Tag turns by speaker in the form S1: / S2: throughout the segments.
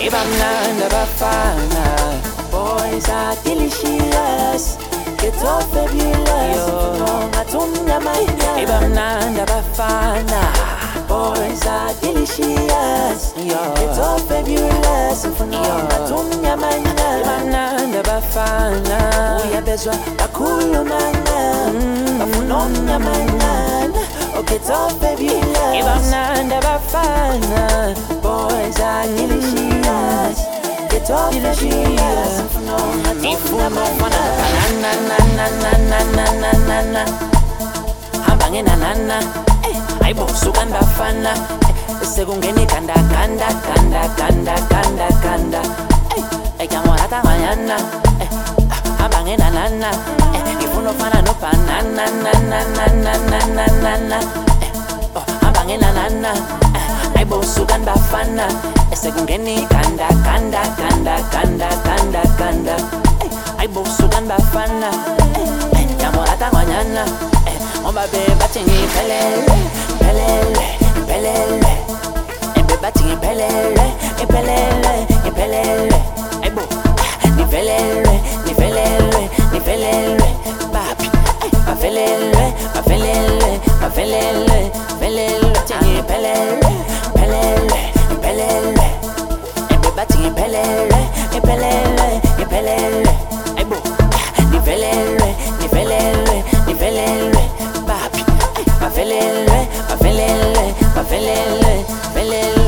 S1: Ibamnanda bafana, boys are delicious. Get off fabulous, ngatumnya manya. Ibamnanda bafana, boys are delicious. Get off fabulous, ngatumnya manya. Ibamnanda bafana, uyabezwa bakhulumana, bafunomnya manya. Get off fabulous. Ibamnanda bafana, boys are delicious. Get off delicious. Ifuno fana na na na na na na na na na. Hambange na na na. Aibo sukan bafana. Sekungeni kanda kanda kanda kanda kanda kanda. Kamora tanganyana. Hambange na na na. Ifuno fana no pa na na na na na na na na na na. Hambange na na na. Aibo sukan bafana. Sekungeni kanda kanda kanda kanda kanda kanda. Aibo sukan bafana. Kamora tanganyana. Omba be batingi pelele pelele pelele. Embe batingi pelele pelele pelele. Aibo ni pelele ni pelele ni pelele. Papi afelele afelele afelele pelele. Batingi pelele pelele pelele. Embe batingi pelele pelele pelele. Aibo ni pelele ni pelele ni pelele. Papi afelele afelele afelele pelele.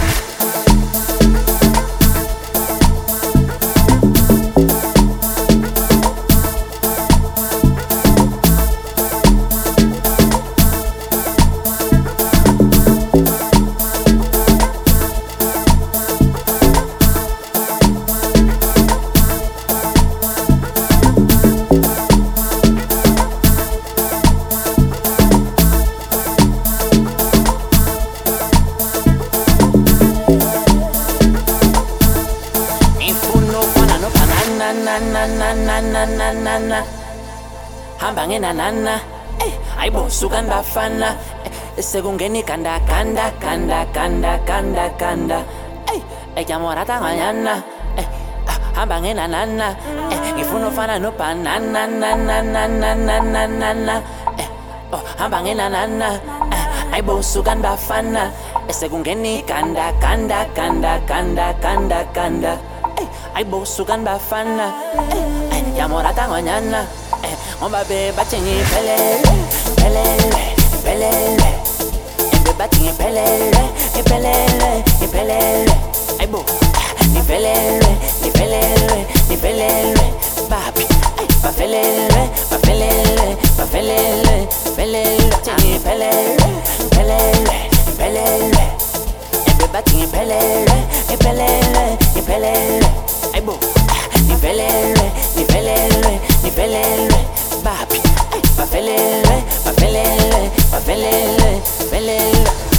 S1: Na na na na na na na na. Hambange na na na. Aibo sukan bafana. Sekungeni kanda kanda kanda kanda kanda kanda. Kamora tanganyana. Hambange na na na. Ifuno fana no pa na na na na na na na na na na. Hambange na na na. Aibo sukan bafana. Sekungeni kanda kanda kanda kanda kanda kanda. Aibo sukan bafana. Kamora tanganyana. Omba be batingi pelele pelele pelele. Embe batingi pelele pelele pelele. Aibo ni pelele ni pelele ni pelele. Papi afelele afelele afelele pelele. Batingi pelele pelele pelele. Embe batingi pelele pelele pelele. Aibo ni pelele ni pelele ni pelele. Papi afelele afelele afelele pelele.